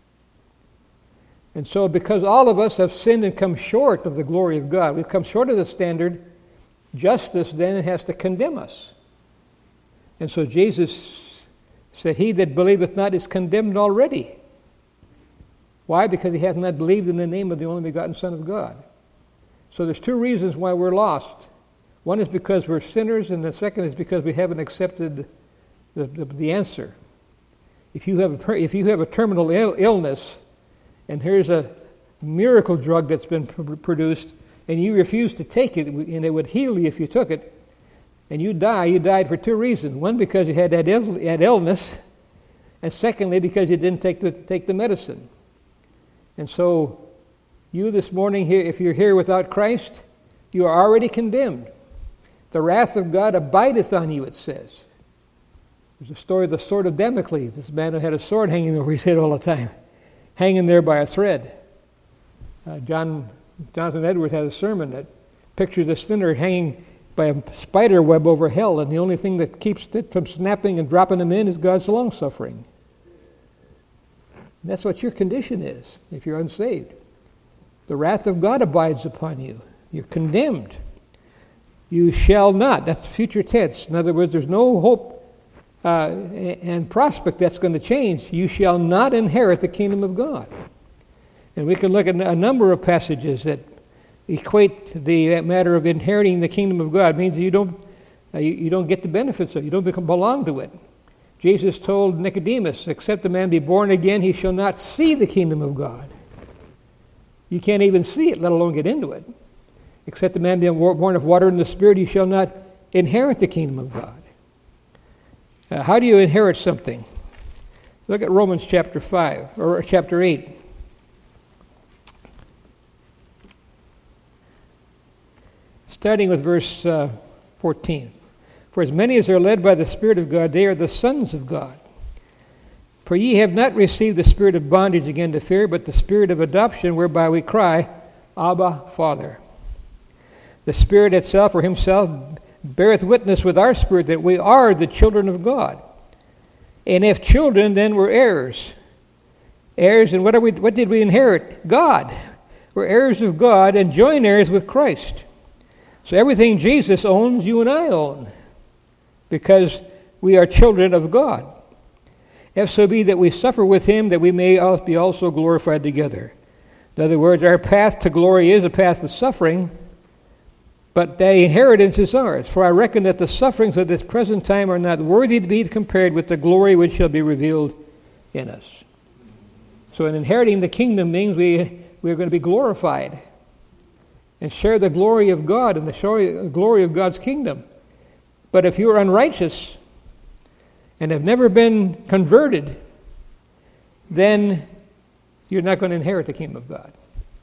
And so because all of us have sinned and come short of the glory of God, we've come short of the standard, justice then has to condemn us. And so Jesus said, he that believeth not is condemned already. Why? Because he hath not believed in the name of the only begotten Son of God. So there's two reasons why we're lost. One is because we're sinners, and the second is because we haven't accepted the, the, the answer. If you have a, if you have a terminal Ill, illness, and here's a miracle drug that's been pr- produced, and you refuse to take it, and it would heal you if you took it, and you die, you died for two reasons. One, because you had that Ill- had illness, and secondly, because you didn't take the, take the medicine. And so, you this morning, here, if you're here without Christ, you are already condemned. The wrath of God abideth on you, it says. There's a story of the sword of Damocles, this man who had a sword hanging over his head all the time, hanging there by a thread. Uh, John Jonathan Edwards had a sermon that pictured a sinner hanging by a spider web over hell, and the only thing that keeps it from snapping and dropping him in is God's long-suffering. That's what your condition is if you're unsaved. The wrath of God abides upon you. You're condemned. You shall not. That's future tense. In other words, there's no hope uh, and prospect that's going to change. You shall not inherit the kingdom of God. And we can look at a number of passages that equate the matter of inheriting the kingdom of God. It means you don't, uh, you, you don't get the benefits of it. You don't become belong to it. Jesus told Nicodemus, except a man be born again, he shall not see the kingdom of God. You can't even see it, let alone get into it. Except a man be born of water and the Spirit, he shall not inherit the kingdom of God. Uh, how do you inherit something? Look at Romans chapter five, or chapter eight. Starting with verse uh, fourteen. For as many as are led by the Spirit of God, they are the sons of God. For ye have not received the spirit of bondage again to fear, but the spirit of adoption, whereby we cry, Abba, Father. The Spirit itself, or himself, beareth witness with our spirit that we are the children of God. And if children, then we're heirs. Heirs, and what, are we, what did we inherit? God. We're heirs of God and joint heirs with Christ. So everything Jesus owns, you and I own, because we are children of God. If so be that we suffer with him, that we may be also glorified together. In other words, our path to glory is a path of suffering, but the inheritance is ours. For I reckon that the sufferings of this present time are not worthy to be compared with the glory which shall be revealed in us. So in inheriting the kingdom means we, we are going to be glorified and share the glory of God and the glory of God's kingdom. But if you're unrighteous and have never been converted, then you're not going to inherit the kingdom of God.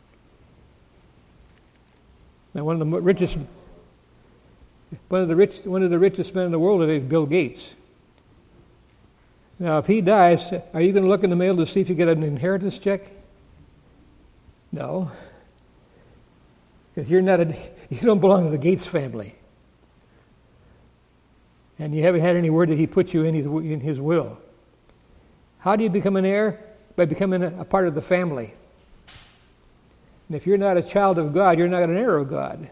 Now, one of the richest, one of the rich, one of the richest men in the world today is Bill Gates. Now, if he dies, are you going to look in the mail to see if you get an inheritance check? No, because you're not a, you don't belong to the Gates family. And you haven't had any word that he put you in his, in his will. How do you become an heir? By becoming a, a part of the family. And if you're not a child of God, you're not an heir of God.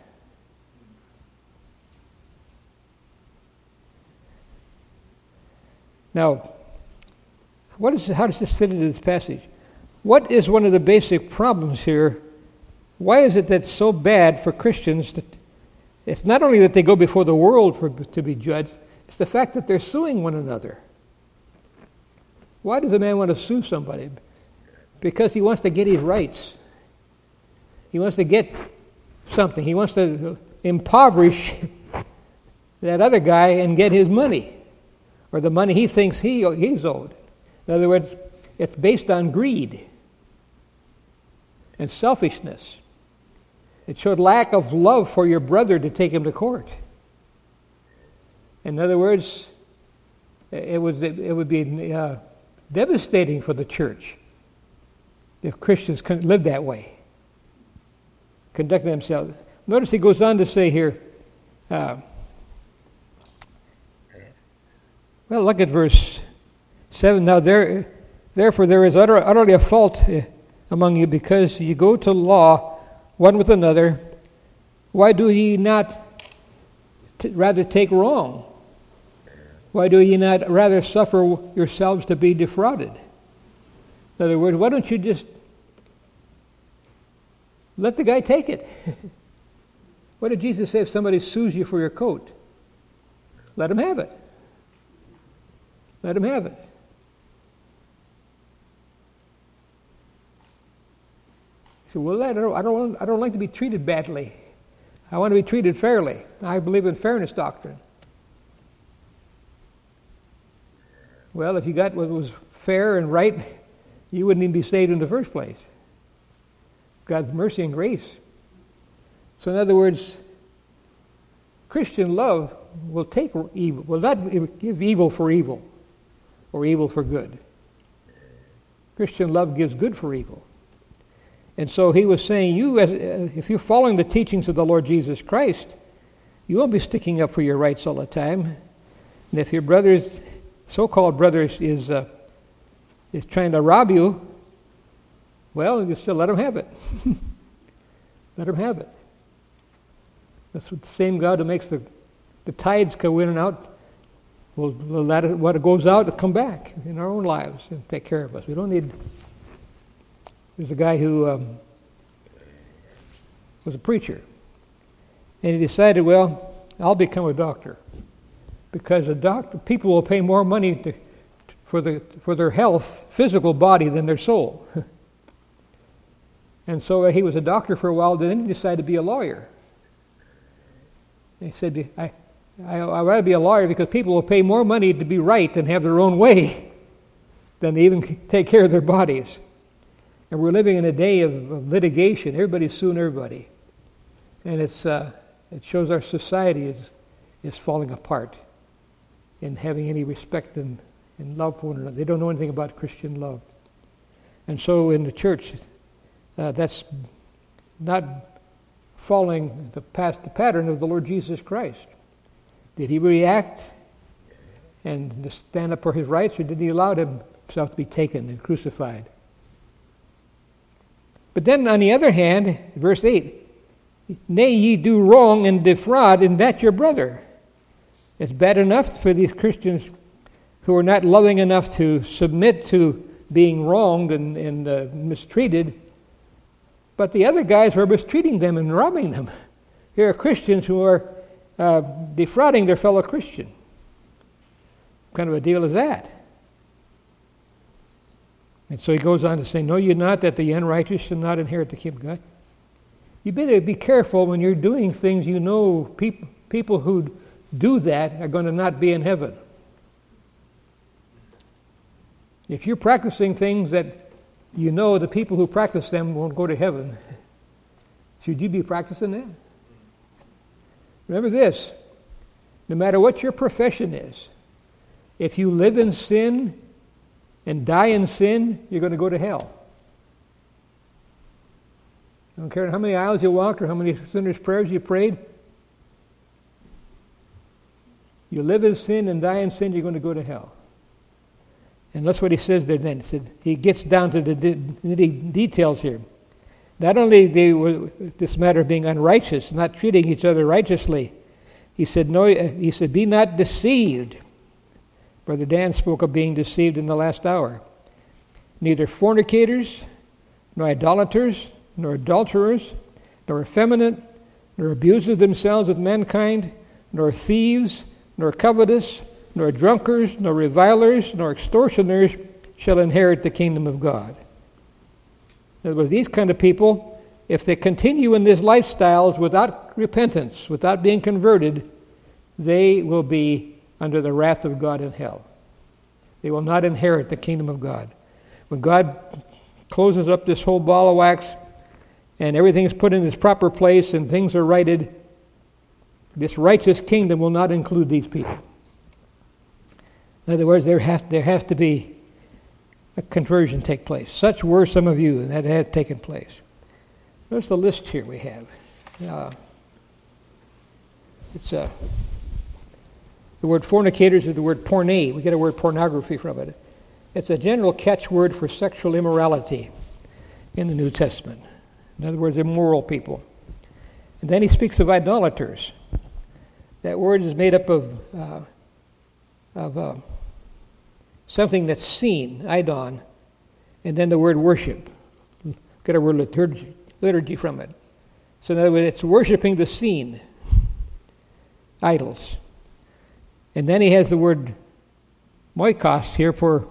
Now, what is, how does this fit into this passage? What is one of the basic problems here? Why is it that it's so bad for Christians that it's not only that they go before the world for, to be judged, it's the fact that they're suing one another. Why does a man want to sue somebody? Because he wants to get his rights. He wants to get something. He wants to impoverish that other guy and get his money, or the money he thinks he he's owed. In other words, it's based on greed and selfishness. It showed lack of love for your brother to take him to court. In other words, it would it would be uh, devastating for the church if Christians lived that way, conducting themselves. Notice he goes on to say here, uh, well, look at verse seven. Now, there, therefore there is utter, utterly a fault among you, because you go to law one with another. Why do ye not t- rather take wrong? Why do ye not rather suffer yourselves to be defrauded? In other words, why don't you just let the guy take it? What did Jesus say if somebody sues you for your coat? Let him have it. Let him have it. He said, well, I don't, I, don't, I don't like to be treated badly. I want to be treated fairly. I believe in fairness doctrine. Well, if you got what was fair and right, you wouldn't even be saved in the first place. It's God's mercy and grace. So in other words, Christian love will take evil, will not give evil for evil or evil for good. Christian love gives good for evil. And so he was saying, you, as, if you're following the teachings of the Lord Jesus Christ, you won't be sticking up for your rights all the time. And if your brother's so-called brother is uh, is trying to rob you, Well, you still let them have it. Let them have it. That's what the same God who makes the, the tides go in and out will, will let it, what goes out to come back in our own lives and take care of us. We don't need... There's a guy who um, was a preacher, and he decided, well, I'll become a doctor because a doctor, people will pay more money to, for the for their health, physical body, than their soul. And so he was a doctor for a while, then he decided to be a lawyer. And he said, I, I, I'd rather be a lawyer because people will pay more money to be right and have their own way than to even take care of their bodies. And we're living in a day of, of litigation. Everybody's suing everybody. And it's uh, it shows our society is is falling apart in having any respect and, and love for one another. They don't know anything about Christian love. And so in the church, uh, that's not following the past the pattern of the Lord Jesus Christ. Did he react and to stand up for his rights, or did he allow himself to be taken and crucified? But then on the other hand, verse eight, nay, ye do wrong and defraud, and that your brother. It's bad enough for these Christians who are not loving enough to submit to being wronged and, and uh, mistreated, but the other guys are mistreating them and robbing them. Here are Christians who are uh, defrauding their fellow Christian. What kind of a deal is that? And so he goes on to say, know ye not that the unrighteous shall not inherit the kingdom of God? You better be careful when you're doing things you know people, people who do that are going to not be in heaven. If you're practicing things that you know the people who practice them won't go to heaven, should you be practicing that? Remember this, no matter what your profession is, if you live in sin and die in sin, you're going to go to hell. I don't care how many aisles you walked or how many sinner's prayers you prayed. You live in sin and die in sin, you're going to go to hell. And that's what he says there then. He said, he gets down to the de- details here. Not only they were, this matter of being unrighteous, not treating each other righteously, he said, no, he said, be not deceived. Brother Dan spoke of being deceived in the last hour. Neither fornicators, nor idolaters, nor adulterers, nor effeminate, nor abusers themselves with mankind, nor thieves, nor covetous, nor drunkards, nor revilers, nor extortioners shall inherit the kingdom of God. In other words, these kind of people, if they continue in these lifestyles without repentance, without being converted, they will be under the wrath of God in hell. They will not inherit the kingdom of God. When God closes up this whole ball of wax and everything is put in its proper place and things are righted, this righteous kingdom will not include these people. In other words, there has, there has to be a conversion take place. Such were some of you, and that had taken place. Notice the list here we have. Uh, it's uh, the word fornicators is the word porne. We get a word pornography from it. It's a general catchword for sexual immorality in the New Testament. In other words, immoral people. And then he speaks of idolaters. That word is made up of uh, of uh, something that's seen, idon, and then the word worship. Get our word liturgy, liturgy from it. So in other words, it's worshiping the seen, idols. And then he has the word moikos here for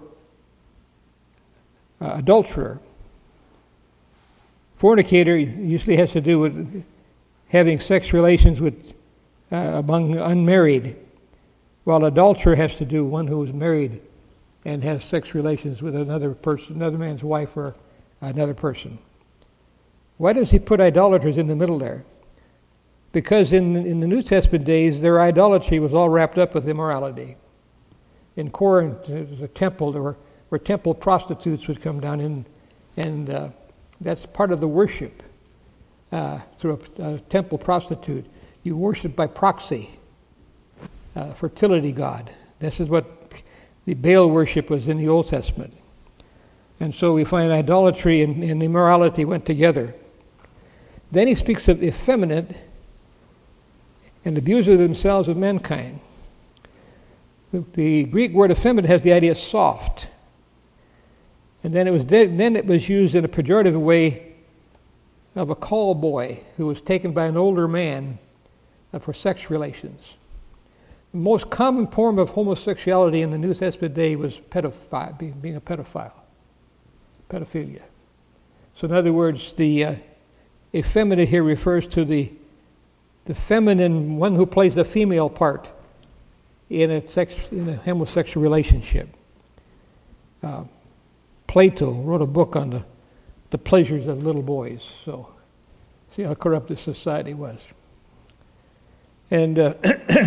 uh, adulterer. Fornicator usually has to do with having sex relations with uh, among unmarried, while adulterer has to do with one who is married and has sex relations with another person, another man's wife or another person. Why does he put idolaters in the middle there? Because in, in the New Testament days, their idolatry was all wrapped up with immorality. In Corinth, there was a temple where, where temple prostitutes would come down in, and uh, that's part of the worship uh, through a, a temple prostitute. You worship by proxy, uh, fertility god. This is what the Baal worship was in the Old Testament. And so we find idolatry and, and immorality went together. Then he speaks of effeminate and abuse of themselves of mankind. The, the Greek word effeminate has the idea of soft. And then it was then it was used in a pejorative way of a call boy who was taken by an older man for sex relations. The most common form of homosexuality in the New Testament day was pedophile, being, being a pedophile, pedophilia. So in other words, the uh, effeminate here refers to the the feminine, one who plays the female part in a sex in a homosexual relationship. Uh, Plato wrote a book on the the pleasures of little boys. So see how corrupt this society was. And uh,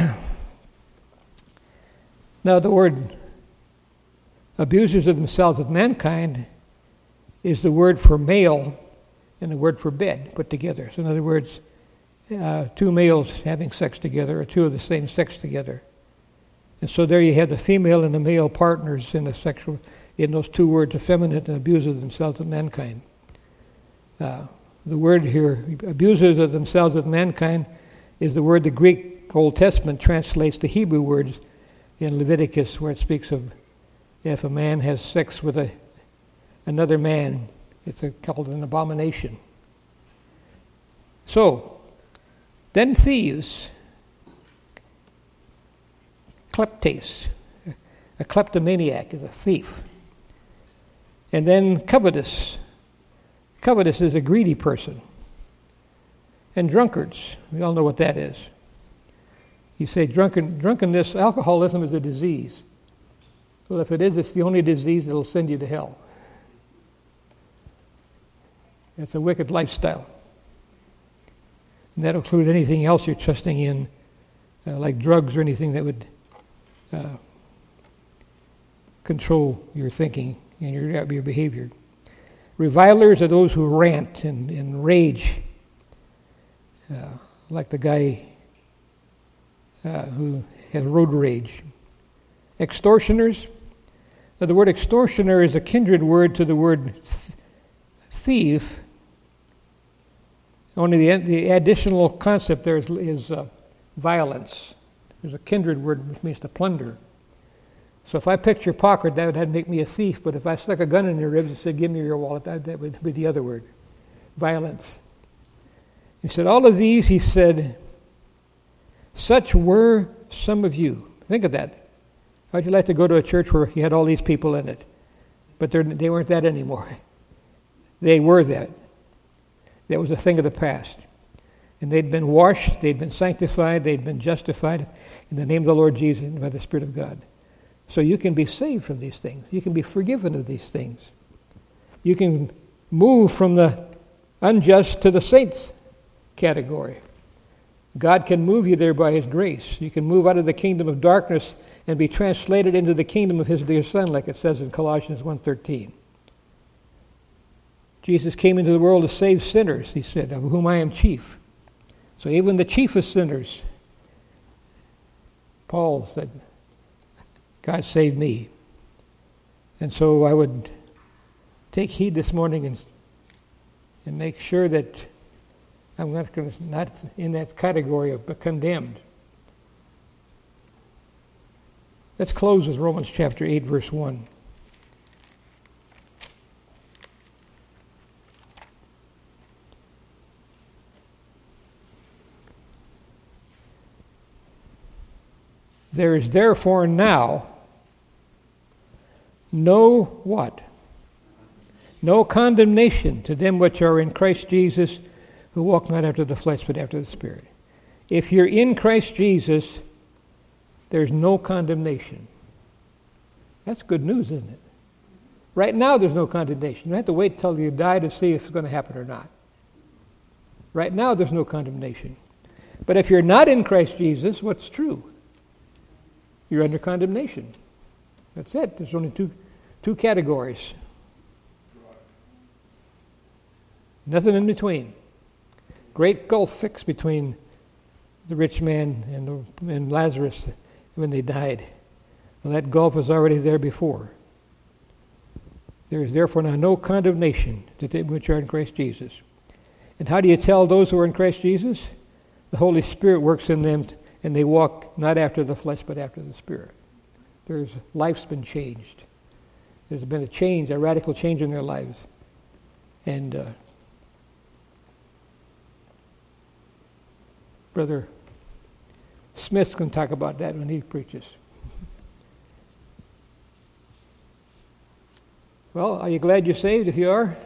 now the word abusers of themselves of mankind is the word for male and the word for bed put together. So in other words, uh, two males having sex together or two of the same sex together. And so there you have the female and the male partners in the sexual, in those two words, effeminate and abusers of themselves of mankind. Uh, the word here, abusers of themselves of mankind, is the word the Greek Old Testament translates the Hebrew words in Leviticus, where it speaks of if a man has sex with a another man, it's a, called an abomination. So, then thieves, kleptes, a kleptomaniac is a thief. And then covetous. Covetous is a greedy person. And drunkards, we all know what that is. You say drunken, drunkenness, alcoholism is a disease. Well, if it is, it's the only disease that will send you to hell. It's a wicked lifestyle. And that will include anything else you're trusting in, uh, like drugs or anything that would uh, control your thinking and your, your behavior. Revilers are those who rant and, and rage, uh, like the guy uh, who had road rage. Extortioners. Now, the word extortioner is a kindred word to the word th- thief. Only the, the additional concept there is, is uh, violence. There's a kindred word which means to plunder. So if I picked your pocket, that would make me a thief. But if I stuck a gun in your ribs and said, give me your wallet, that, that would be the other word, violence. He said, all of these, he said, such were some of you. Think of that. How'd you like to go to a church where you had all these people in it? But they weren't that anymore. They were that. That was a thing of the past. And they'd been washed, they'd been sanctified, they'd been justified in the name of the Lord Jesus and by the Spirit of God. So you can be saved from these things. You can be forgiven of these things. You can move from the unjust to the saints category. God can move you there by His grace. You can move out of the kingdom of darkness and be translated into the kingdom of His dear Son, like it says in Colossians one thirteen. Jesus came into the world to save sinners, He said, of whom I am chief. So even the chief of sinners, Paul said, God saved me. And so I would take heed this morning and, and make sure that I'm not, gonna, not in that category of condemned. Let's close with Romans chapter eight, verse one. There is therefore now no what? No condemnation to them which are in Christ Jesus, who walk not after the flesh, but after the Spirit. If you're in Christ Jesus, there's no condemnation. That's good news, isn't it? Right now, there's no condemnation. You don't have to wait till you die to see if it's going to happen or not. Right now, there's no condemnation. But if you're not in Christ Jesus, what's true? You're under condemnation. That's it. There's only two, two categories. Nothing in between. Great gulf fixed between the rich man and, the, and Lazarus when they died. Well, that gulf was already there before. There is therefore now no condemnation to them which are in Christ Jesus. And how do you tell those who are in Christ Jesus? The Holy Spirit works in them, and they walk not after the flesh, but after the Spirit. Their life's been changed. There's been a change, a radical change in their lives. And uh, Brother Smith's going to talk about that when he preaches. Well, are you glad you're saved if you are?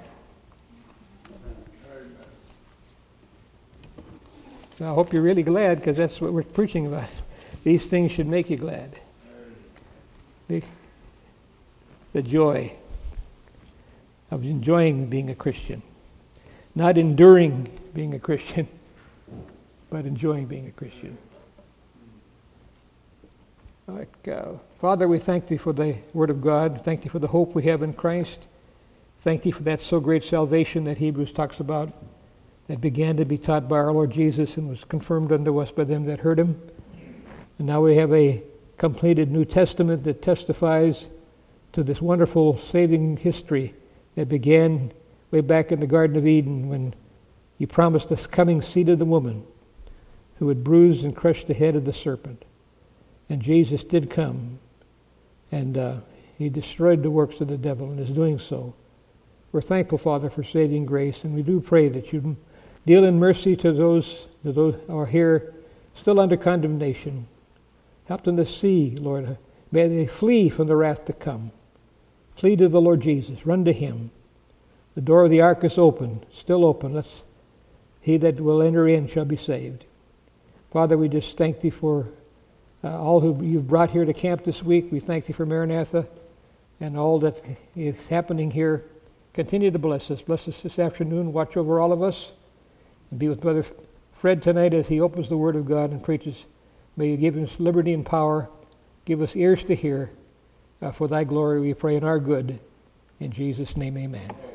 I hope you're really glad, because that's what we're preaching about. These things should make you glad. The, the joy of enjoying being a Christian. Not enduring being a Christian, but enjoying being a Christian. Like, uh, Father, we thank Thee for the Word of God. Thank Thee for the hope we have in Christ. Thank Thee for that so great salvation that Hebrews talks about, that began to be taught by our Lord Jesus and was confirmed unto us by them that heard Him. And now we have a completed New Testament that testifies to this wonderful saving history that began way back in the Garden of Eden, when You promised this coming seed of the woman who would bruise and crush the head of the serpent. And Jesus did come, and uh, He destroyed the works of the devil and is doing so. We're thankful, Father, for saving grace, and we do pray that You deal in mercy to those, to those who are here still under condemnation. Help them to see, Lord. May they flee from the wrath to come. Flee to the Lord Jesus. Run to Him. The door of the ark is open, still open. Let's, he that will enter in shall be saved. Father, we just thank Thee for uh, all who You've brought here to camp this week. We thank Thee for Maranatha and all that is happening here. Continue to bless us. Bless us this afternoon. Watch over all of us. And be with Brother Fred tonight as he opens the Word of God and preaches. May You give us liberty and power. Give us ears to hear. Uh, for Thy glory we pray, in our good. In Jesus' name, amen.